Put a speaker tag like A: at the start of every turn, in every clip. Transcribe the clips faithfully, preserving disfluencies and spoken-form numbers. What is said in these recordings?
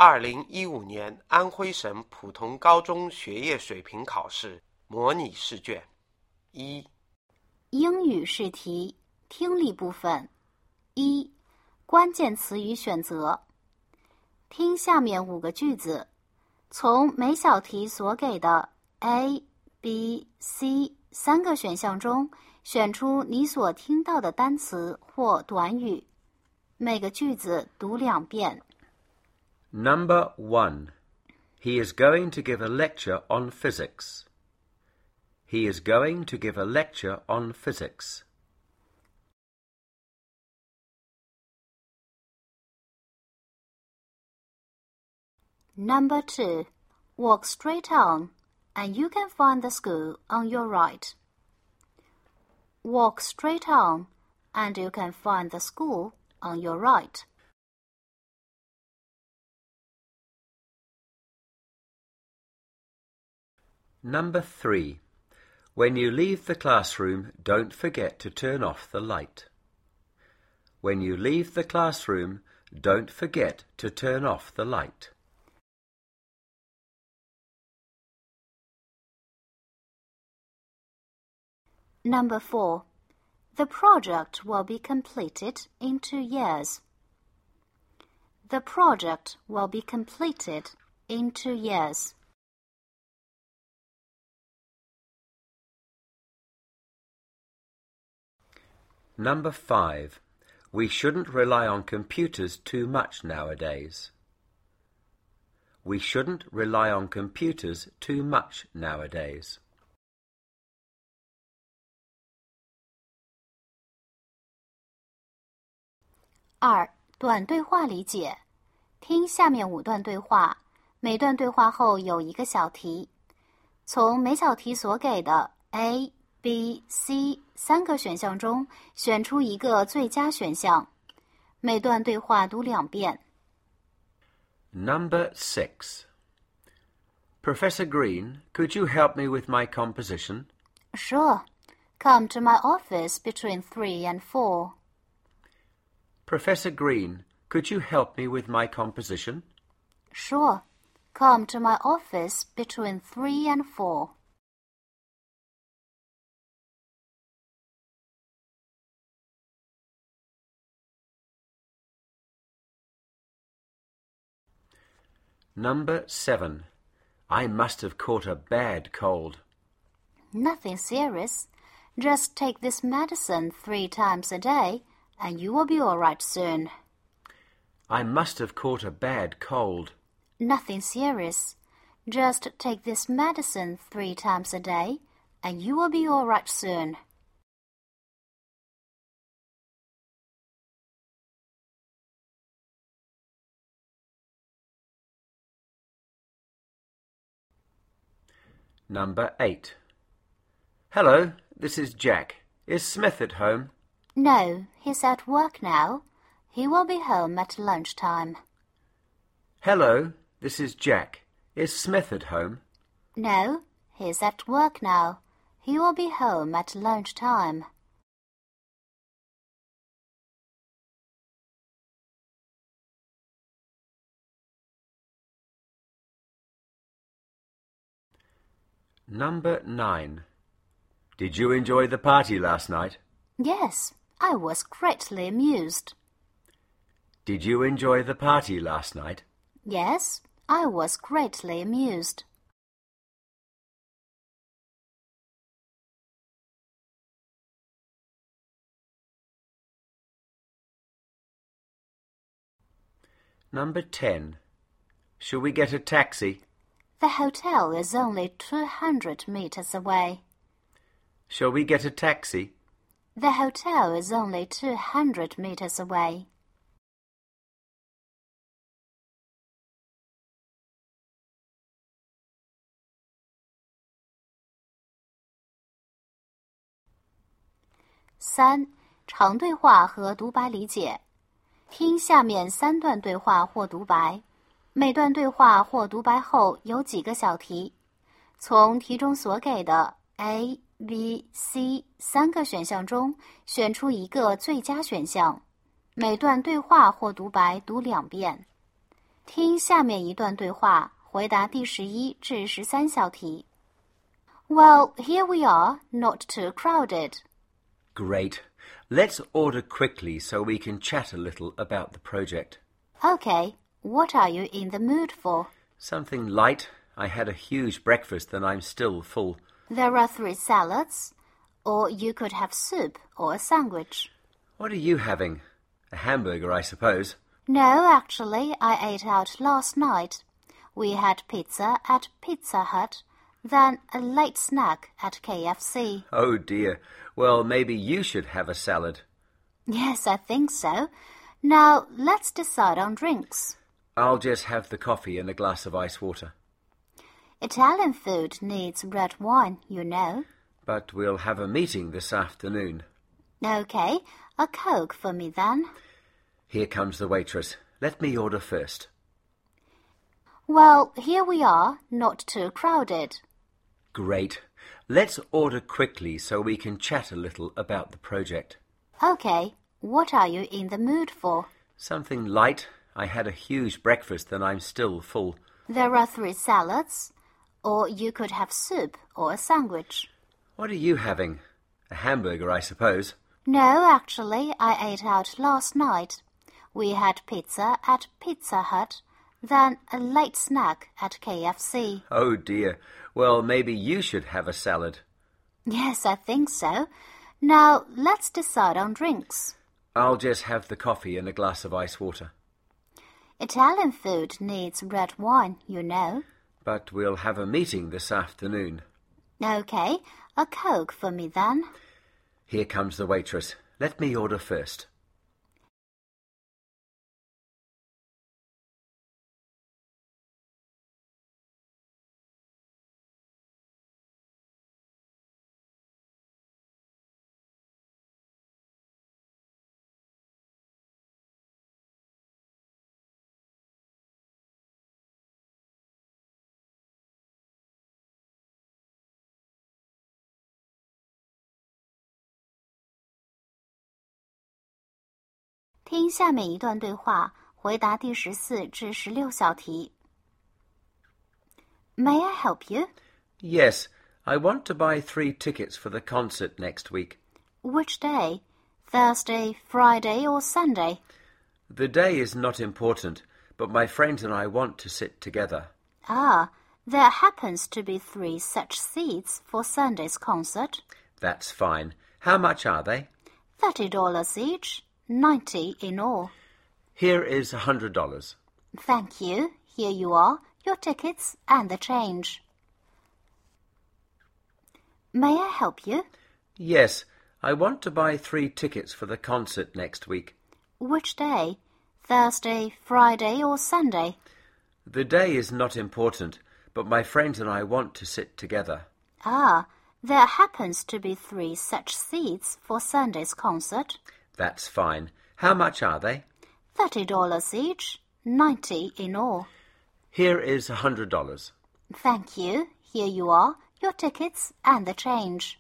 A: 二零一五年安徽省普通高中学业水平考试模拟试卷一。
B: 英语试题，听力部分。一、关键词语选择。听下面五个句子，从每小题所给的 A、B、C 三个选项中选出你所听到的单词或短语。每个句子读两遍。
C: Number one. He is going to give a lecture on physics. He is going to give a lecture on physics.
B: Number two. Walk straight on, and you can find the school on your right. Walk straight on, and you can find the school on your right.
C: Number three. When you leave the classroom, don't forget to turn off the light. When you leave the classroom, don't forget to turn off the light.
B: Number four. The project will be completed in two years. The project will be completed in two years.
C: Number five. We shouldn't rely on computers too much nowadays. We shouldn't rely on computers too much nowadays.
B: 二、短对话理解。听下面五段对话，每段对话后有一个小题。从每小题所给的 A、B、C 三个选项中选出一个最佳选项。每段对话读两遍。
C: Number six. Professor Green, could you help me with my composition?
B: Sure. Come to my office between three and four.
C: Professor Green, could you help me with my composition?
B: Sure. Come to my office between three and four.
C: Number seven. I must have caught a bad cold.
B: Nothing serious. Just take this medicine three times a day, and you will be all right soon.
C: I must have caught a bad cold.
B: Nothing serious. Just take this medicine three times a day, and you will be all right soon.
C: Number eight. Hello, this is Jack. Is Smith at home?
B: No, he's at work now. He will be home at lunchtime.
C: Hello, this is Jack. Is Smith at home?
B: No, he's at work now. He will be home at lunchtime.
C: Number nine. Did you enjoy the party last night?
B: Yes, I was greatly amused.
C: Did you enjoy the party last night?
B: Yes, I was greatly amused.
C: Number ten. Shall we get a taxi?
B: The hotel is only two hundred meters away.
C: Shall we get a taxi?
B: The hotel is only two hundred meters away.三、长对话和独白理解。听下面三段对话或独白，每段对话或独白后有几个小题。从题中所给的 A、B、C 三个选项中选出一个最佳选项。每段对话或独白读两遍。 听下面一段对话，回答第十一至十三小题。Well, here we are, not too crowded.
C: Great. Let's order quickly so we can chat a little about the project.
B: Okay, what are you in the mood for?
C: Something light. I had a huge breakfast and I'm still full.
B: There are three salads, or you could have soup or a sandwich.
C: What are you having? A hamburger, I suppose.
B: No, actually, I ate out last night. We had pizza at Pizza Hut, then a late snack at K F C.
C: Oh dear. Well, maybe you should have a salad.
B: Yes, I think so. Now, let's decide on drinks.
C: I'll just have the coffee and a glass of ice water.
B: Italian food needs red wine, you know.
C: But we'll have a meeting this afternoon.
B: Okay, a Coke for me then.
C: Here comes the waitress. Let me order first.
B: Well, here we are, not too crowded.
C: Great. Let's order quickly so we can chat a little about the project.
B: Okay, what are you in the mood for?
C: Something light. I had a huge breakfast and I'm still full.
B: There are three salads, or you could have soup or a sandwich.
C: What are you having? A hamburger, I suppose.
B: No, actually, I ate out last night. We had pizza at Pizza Hut, then a late snack at K F C.
C: Oh dear. Well, maybe you should have a salad.
B: Yes, I think so. Now, let's decide on drinks.
C: I'll just have the coffee and a glass of ice water.
B: Italian food needs red wine, you know.
C: But we'll have a meeting this afternoon.
B: Okay, a Coke for me then.
C: Here comes the waitress. Let me order first.
B: May 听下面一段对话，回答第十四至十六小题。May I help you?
C: Yes, I want to buy three tickets for the concert next week.
B: Which day? Thursday, Friday, or Sunday?
C: The day is not important, but my friends and I want to sit together.
B: Ah, there happens to be three such seats for Sunday's concert.
C: That's fine. How much are they?
B: Thirty dollars each, ninety in all.
C: Here is a hundred dollars.
B: Thank you. Here you are, your tickets and the change. May I help you?
C: Yes, I want to buy three tickets for the concert next week.
B: Which day? Thursday, Friday, or Sunday?
C: The day is not important, but my friends and I want to sit together.
B: Ah, there happens to be three such seats for Sunday's concert.
C: That's fine. How much are they?
B: Thirty dollars each, ninety in all.
C: Here is a hundred dollars.
B: Thank you. Here you are, your tickets and the change.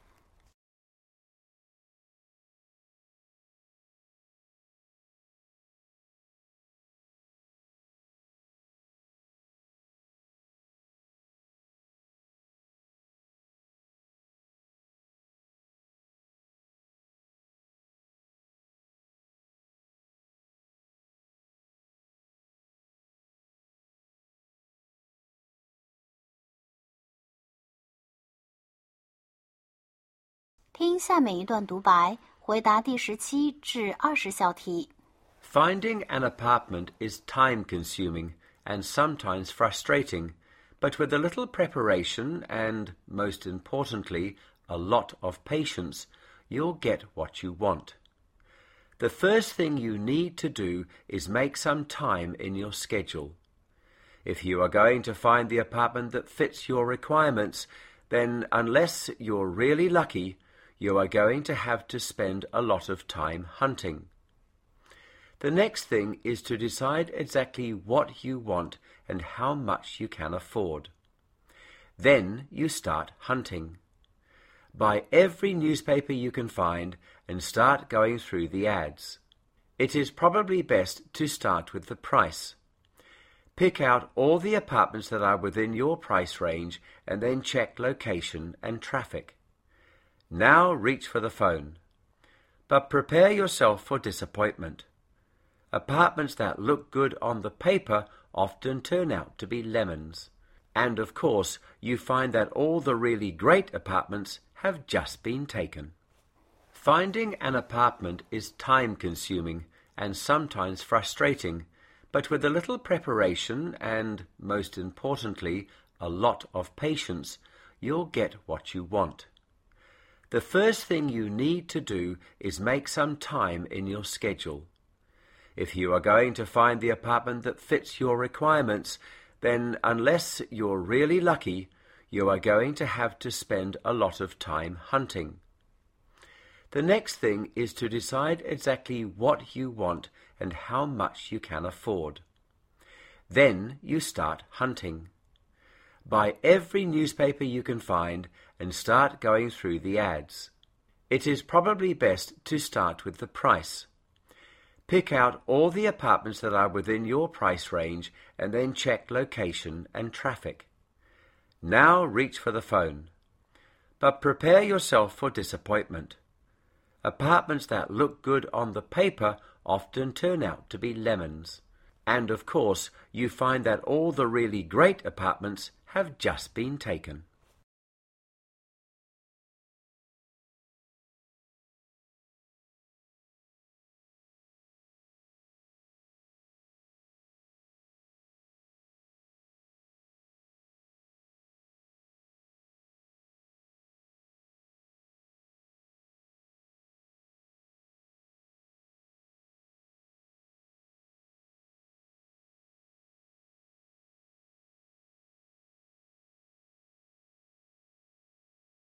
B: 听下面一段独白，回答第十七至二十小题。
C: Finding an apartment is time-consuming and sometimes frustrating, but with a little preparation and, most importantly, a lot of patience, you'll get what you want. The first thing you need to do is make some time in your schedule. If you are going to find the apartment that fits your requirements, then unless you're really lucky, you are going to have to spend a lot of time hunting. The next thing is to decide exactly what you want and how much you can afford. Then you start hunting. Buy every newspaper you can find and start going through the ads. It is probably best to start with the price. Pick out all the apartments that are within your price range and then check location and traffic. Now reach for the phone. But prepare yourself for disappointment. Apartments that look good on the paper often turn out to be lemons. And of course, you find that all the really great apartments have just been taken. Finding an apartment is time-consuming and sometimes frustrating, but with a little preparation and, most importantly, a lot of patience, you'll get what you want. The first thing you need to do is make some time in your schedule. If you are going to find the apartment that fits your requirements, then unless you're really lucky, you are going to have to spend a lot of time hunting. The next thing is to decide exactly what you want and how much you can afford. Then you start hunting. Buy every newspaper you can find and start going through the ads. It is probably best to start with the price. Pick out all the apartments that are within your price range and then check location and traffic. Now reach for the phone. But prepare yourself for disappointment. Apartments that look good on the paper often turn out to be lemons. And of course, you find that all the really great apartments have just been taken.